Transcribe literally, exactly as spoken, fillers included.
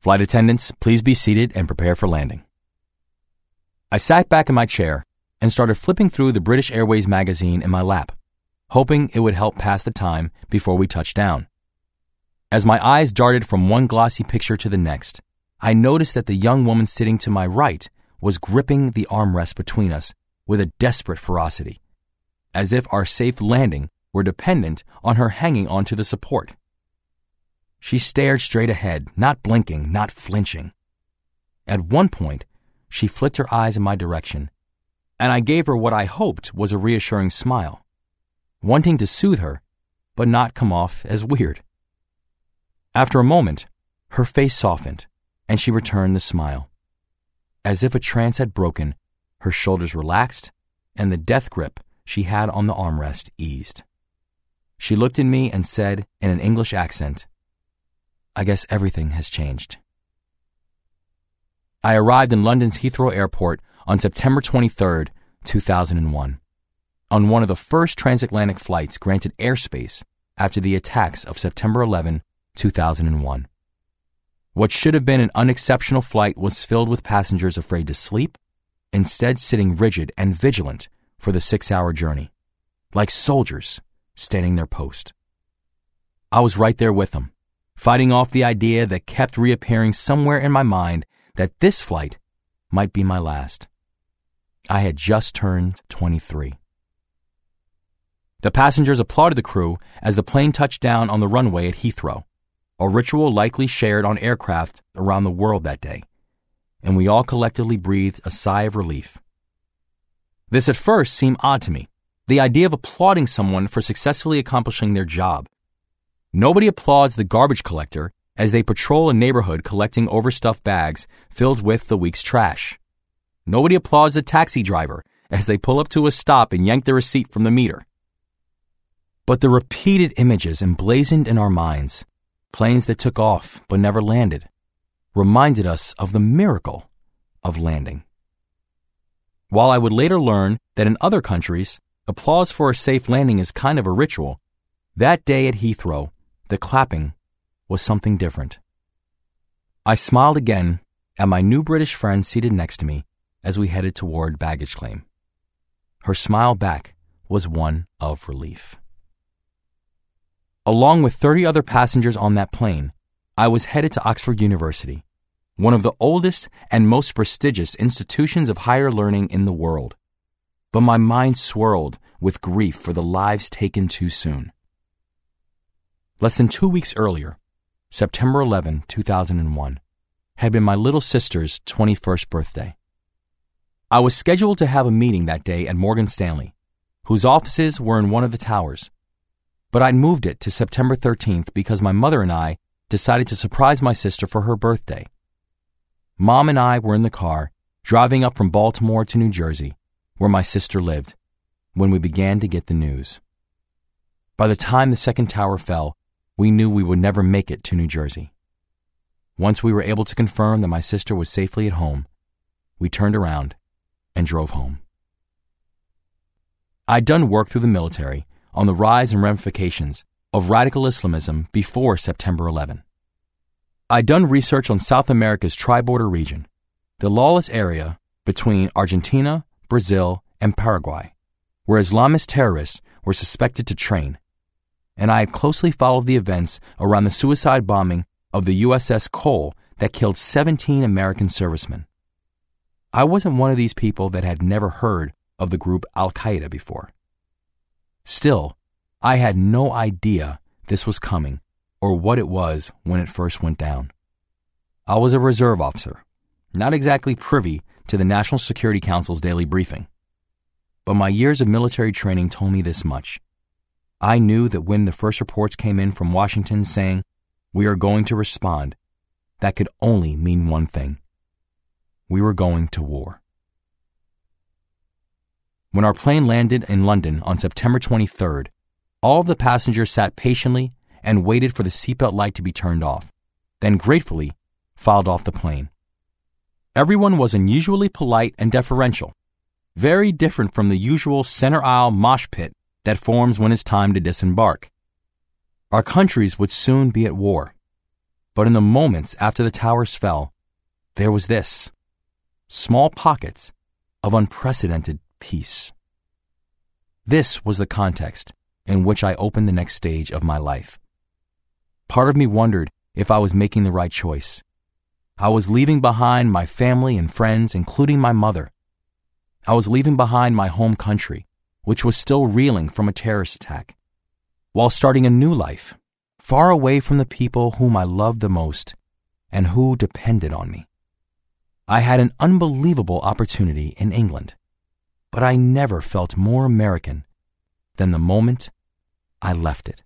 Flight attendants, please be seated and prepare for landing. I sat back in my chair and started flipping through the British Airways magazine in my lap, hoping it would help pass the time before we touched down. As my eyes darted from one glossy picture to the next, I noticed that the young woman sitting to my right was gripping the armrest between us with a desperate ferocity, as if our safe landing were dependent on her hanging onto the support. She stared straight ahead, not blinking, not flinching. At one point, she flicked her eyes in my direction, and I gave her what I hoped was a reassuring smile, wanting to soothe her, but not come off as weird. After a moment, her face softened, and she returned the smile. As if a trance had broken, her shoulders relaxed, and the death grip she had on the armrest eased. She looked at me and said in an English accent, "I guess everything has changed." I arrived in London's Heathrow Airport on September twenty-third, two thousand one, on one of the first transatlantic flights granted airspace after the attacks of September eleventh, two thousand one. What should have been an unexceptional flight was filled with passengers afraid to sleep, instead sitting rigid and vigilant for the six-hour journey, like soldiers standing their post. I was right there with them, fighting off the idea that kept reappearing somewhere in my mind that this flight might be my last. I had just turned twenty-three. The passengers applauded the crew as the plane touched down on the runway at Heathrow, a ritual likely shared on aircraft around the world that day, and we all collectively breathed a sigh of relief. This at first seemed odd to me, the idea of applauding someone for successfully accomplishing their job. Nobody applauds the garbage collector as they patrol a neighborhood collecting overstuffed bags filled with the week's trash. Nobody applauds the taxi driver as they pull up to a stop and yank the receipt from the meter. But the repeated images emblazoned in our minds, planes that took off but never landed, reminded us of the miracle of landing. While I would later learn that in other countries, applause for a safe landing is kind of a ritual, that day at Heathrow, the clapping was something different. I smiled again at my new British friend seated next to me as we headed toward baggage claim. Her smile back was one of relief. Along with thirty other passengers on that plane, I was headed to Oxford University, one of the oldest and most prestigious institutions of higher learning in the world. But my mind swirled with grief for the lives taken too soon. Less than two weeks earlier, September eleventh, two thousand one, had been my little sister's twenty-first birthday. I was scheduled to have a meeting that day at Morgan Stanley, whose offices were in one of the towers, but I'd moved it to September thirteenth because my mother and I decided to surprise my sister for her birthday. Mom and I were in the car, driving up from Baltimore to New Jersey, where my sister lived, when we began to get the news. By the time the second tower fell, we knew we would never make it to New Jersey. Once we were able to confirm that my sister was safely at home, we turned around and drove home. I'd done work through the military on the rise and ramifications of radical Islamism before September eleventh. I'd done research on South America's tri-border region, the lawless area between Argentina, Brazil, and Paraguay, where Islamist terrorists were suspected to train, and I had closely followed the events around the suicide bombing of the U S S Cole that killed seventeen American servicemen. I wasn't one of these people that had never heard of the group Al-Qaeda before. Still, I had no idea this was coming or what it was when it first went down. I was a reserve officer, not exactly privy to the National Security Council's daily briefing. But my years of military training told me this much. I knew that when the first reports came in from Washington saying, "We are going to respond," that could only mean one thing. We were going to war. When our plane landed in London on September twenty-third, all of the passengers sat patiently and waited for the seatbelt light to be turned off, then gratefully filed off the plane. Everyone was unusually polite and deferential, very different from the usual center aisle mosh pit that forms when it's time to disembark. Our countries would soon be at war. But in the moments after the towers fell, there was this, small pockets of unprecedented peace. This was the context in which I opened the next stage of my life. Part of me wondered if I was making the right choice. I was leaving behind my family and friends, including my mother. I was leaving behind my home country, which was still reeling from a terrorist attack, while starting a new life, far away from the people whom I loved the most and who depended on me. I had an unbelievable opportunity in England, but I never felt more American than the moment I left it.